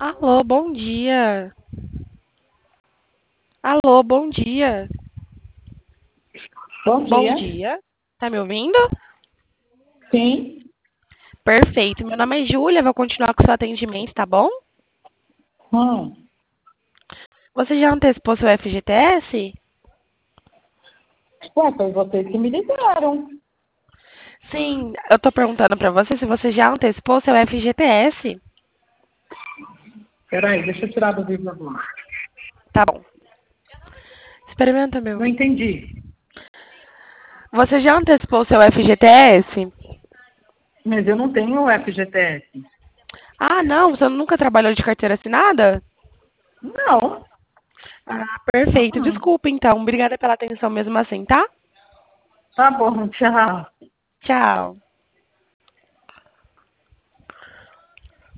Alô, bom dia. Alô, bom dia. Bom Bom dia. dia. Tá me ouvindo? Sim. Perfeito. Meu nome é Júlia, vou continuar com o seu atendimento, tá bom? Hum. Você já antecipou seu FGTS? Ué, foi vocês que me ligaram. Sim, eu tô perguntando pra você se você já antecipou seu FGTS. Peraí, deixa eu tirar do vibrador. Tá bom. Experimenta, meu. Não entendi. Você já antecipou seu FGTS? Mas eu não tenho FGTS. Ah, não, você nunca trabalhou de carteira assinada? Não. Ah, perfeito. Hum. Desculpa, então. Obrigada pela atenção mesmo assim, tá? Tá bom, tchau. Tchau.